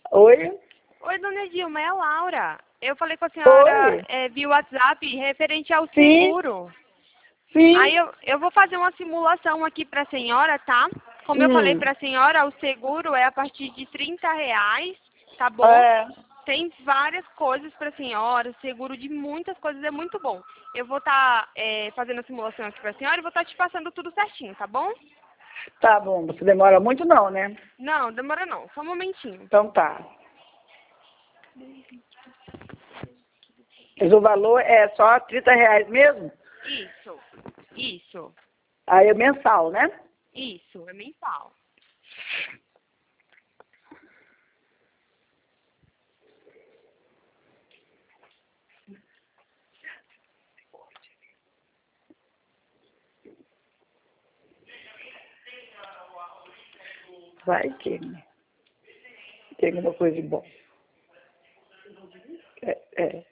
Oi? Oi, dona Dilma, é a Laura. Eu falei com a senhora via WhatsApp referente ao seguro. Sim. Aí eu vou fazer uma simulação aqui para a senhora, tá? Como eu falei para a senhora, o seguro é a partir de R$ 30, tá bom? É. Tem várias coisas para a senhora, seguro de muitas coisas, é muito bom. Eu vou estar fazendo a simulação aqui para a senhora e vou estar te passando tudo certinho, tá bom? Tá bom, você demora muito não, né? Não, demora não, só um momentinho. Então tá. Mas o valor é só R$ 30 mesmo? Isso, Aí é mensal, né? isso, é mensal. Vai que tem alguma coisa de bom. É.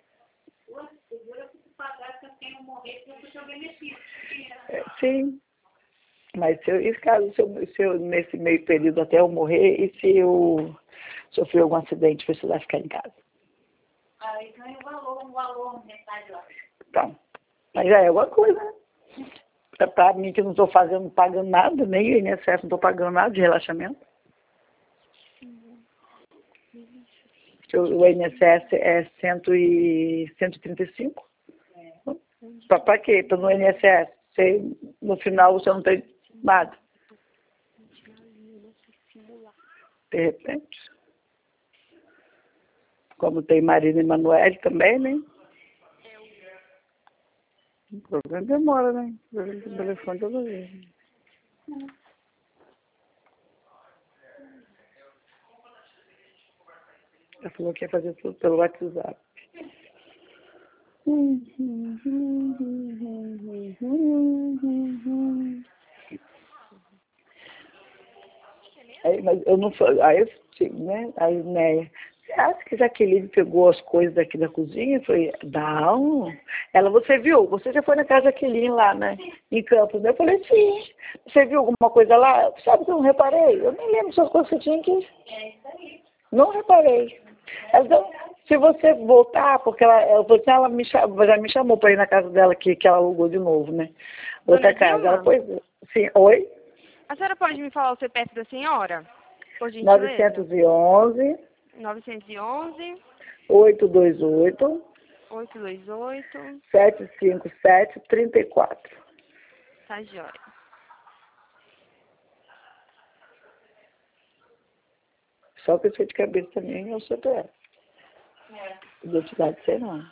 Sim. Mas e caso se eu, nesse meio período até eu morrer, e se eu sofrer algum acidente, precisar ficar em casa? Aí ganha um valor, metade lá. Então, mas já é alguma coisa, né? Pra mim que não estou pagando nada, nem o INSS não estou pagando nada de relaxamento. O INSS é 135. Para quê? Para no INSS. No final você não tem nada. De repente. Como tem Marina e Manoel também, né? O problema demora, né? O problema do telefone toda vez. Ela falou que ia fazer tudo pelo WhatsApp. Aí, mas eu não aí, né? Aí, né? Você acha que Jaqueline pegou as coisas daqui da cozinha? Eu falei, não. Ela, você viu? Você já foi na casa da Jaqueline lá, né? Em Campos, né? Eu falei, sim. Você viu alguma coisa lá? Sabe que eu não reparei? Eu nem lembro suas coisas que você tinha aqui. É isso aí. Não reparei. Então, se você voltar, porque ela já me chamou para ir na casa dela, que ela alugou de novo, né? Outra Dona casa. Dilma? Ela foi, sim, oi? A senhora pode me falar o CPF da senhora? Por gentileza. 911 911 828 828 757 34. Tá jóia. Só que eu sei de cabeça também é o CPF. Identidade sei não.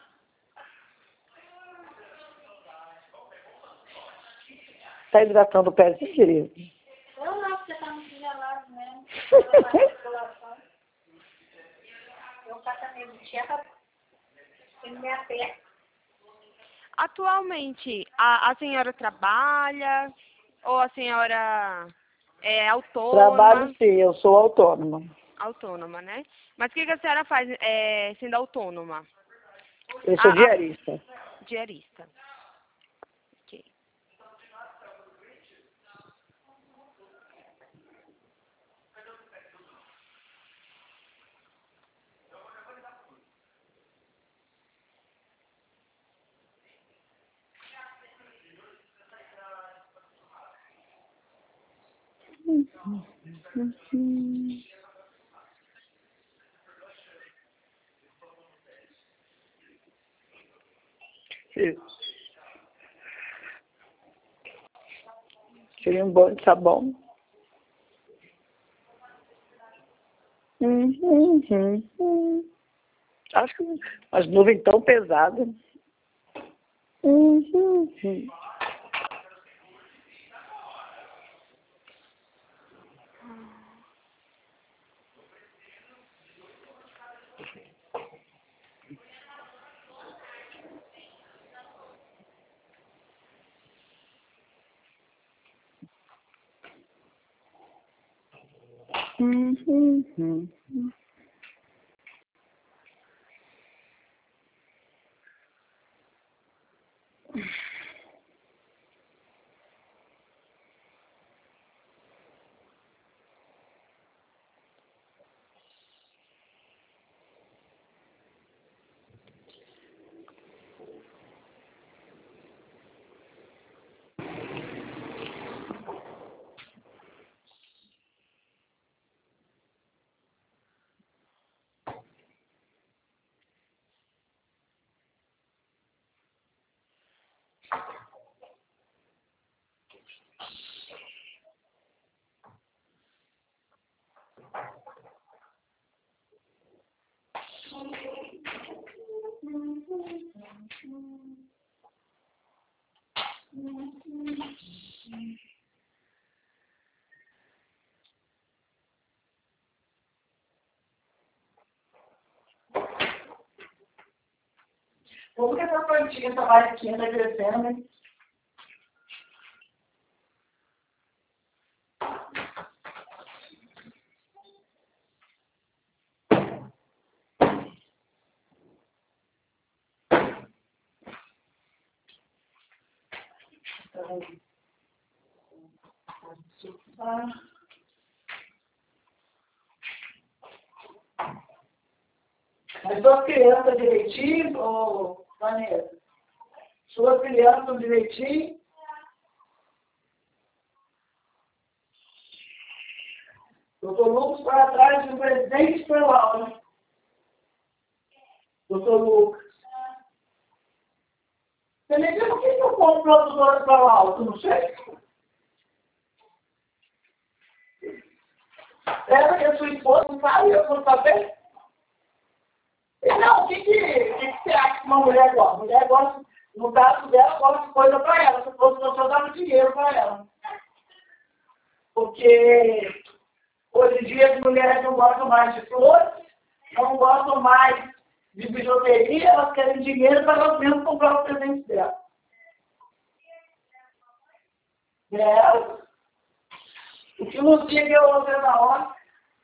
Tá hidratando o pezinho, querido? Eu não, porque tá muito gelado mesmo. Eu faço mesmo tierra e me aperto. Atualmente, a senhora trabalha ou a senhora é Trabalho autônoma? sim, eu sou autônoma. Autônoma, né? Mas o que a senhora faz sendo autônoma? Eu sou diarista. Diarista. Ok. Seria um bom de sabão. Acho que as nuvens tão pesadas. Como que essa plantinha, essa mariquinha está crescendo, hein? Mas suas crianças direitinho, ô Vanessa? Suas crianças direitinho? Doutor Lucas para atrás do presidente pelo áudio. Doutor Lucas. Você me diz por que eu compro produtora para o alto? Não sei. Ela que a sua esposa sabe, eu vou saber. Não, o que você acha que uma mulher gosta? A mulher gosta, no caso dela, gosta de coisa para ela. Se fosse você, eu dava dinheiro para ela. Porque hoje em dia as mulheres não gostam mais de flores, não gostam mais de bijuteria, elas querem dinheiro para elas mesmas comprar os presentes dela. O que não tinha que eu ouvi na hora.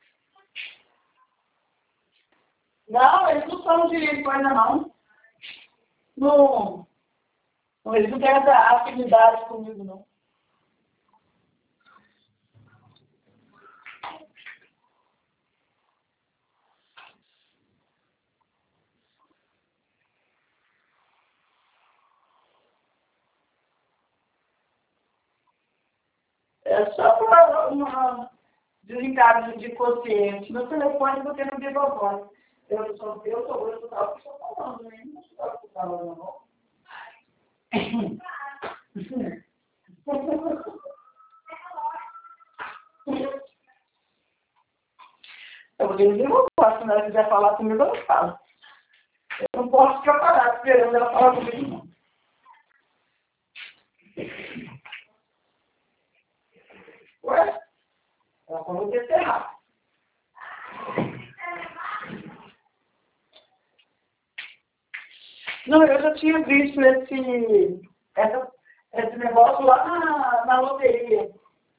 Não, eles não são de coisa não. Não, eles não têm essa afinidade comigo não. É só para uma desencargo de consciente. Meu telefone você não viu a voz. Eu só vou escutar o que estou falando, né? Não estou o que estou falando, não. Eu vou dizer, eu não posso, se ela quiser falar comigo, eu não falo. Eu não posso ficar parado esperando ela falar comigo, não. Ué? Ela falou que ia ser rápido. Não, eu já tinha visto esse negócio lá na loteria.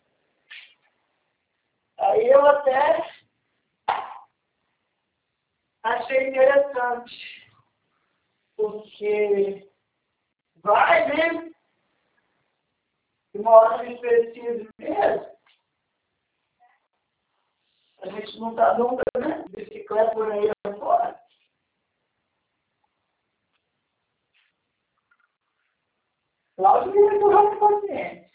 Aí eu até achei interessante. Porque vai, né? Uma hora a gente precisa mesmo. A gente não está nunca, né? Bicicleta por aí fora. Cláudio que vai empurrar o paciente.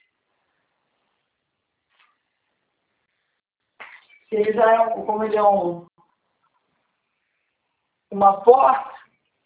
Ele já é como ele é uma porta.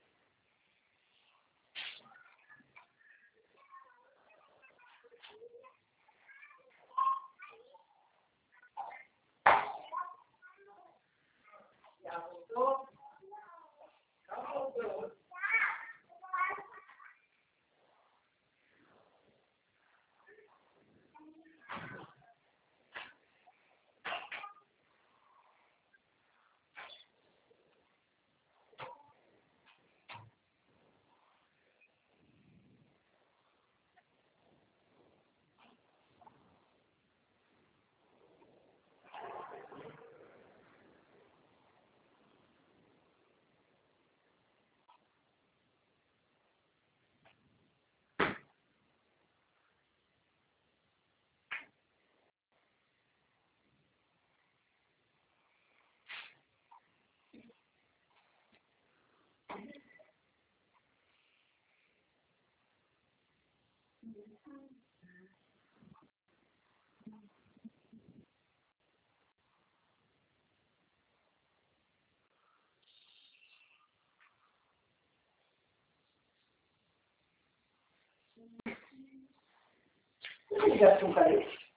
Que açúcar é esse?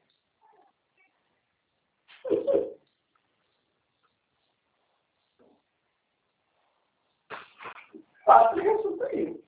Fácil de açúcar aí.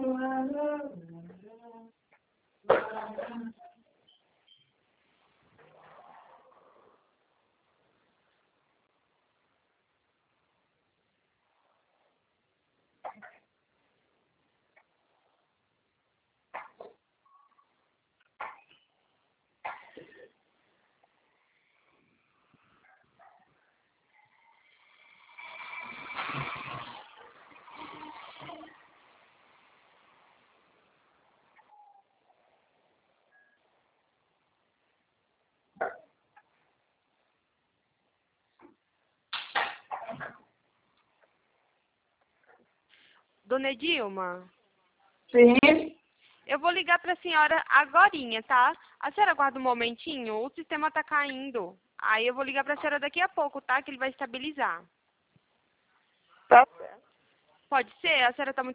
Dona Edilma, Sim. eu vou ligar para a senhora agorinha, tá? A senhora aguarda um momentinho, o sistema tá caindo. Aí eu vou ligar para a senhora daqui a pouco, tá? Que ele vai estabilizar. Tá. Pode ser? A senhora tá muito